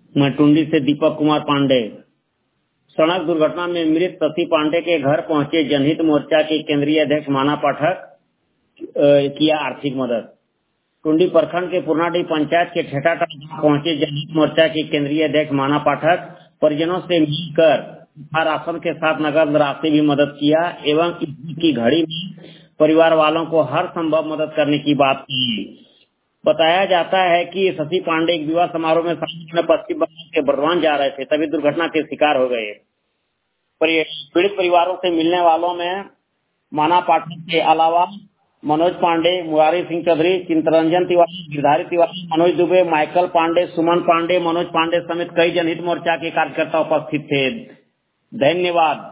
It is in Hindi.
मैं टुंडी से दीपक कुमार पांडे। सड़क दुर्घटना में मृत शशि पांडे के घर पहुंचे जनहित मोर्चा के केंद्रीय अध्यक्ष माना पाठक, किया आर्थिक मदद। टुंडी प्रखंड के पुरनाडीह पंचायत के ठेठाटांड़ पहुंचे जनहित मोर्चा के केंद्रीय अध्यक्ष माना पाठक परिजनों से मिलकर राशन के साथ नगद राशि भी मदद किया एवं ईद की घड़ी में परिवार वालों को हर संभव मदद करने की बात की। बताया जाता है कि शशि पांडे एक विवाह समारोह में शामिल होने पश्चिम बंगाल के बर्धमान जा रहे थे, तभी दुर्घटना के शिकार हो गए। पीड़ित परिवारों से मिलने वालों में माना पाठक के अलावा मनोज पांडे, मुरारी सिंह चौधरी, चिंतरंजन तिवारी, गिरधारी तिवारी, मनोज दुबे, माइकल पांडे, सुमन पांडे, मनोज पांडे समेत कई जनहित मोर्चा के कार्यकर्ता उपस्थित थे। धन्यवाद।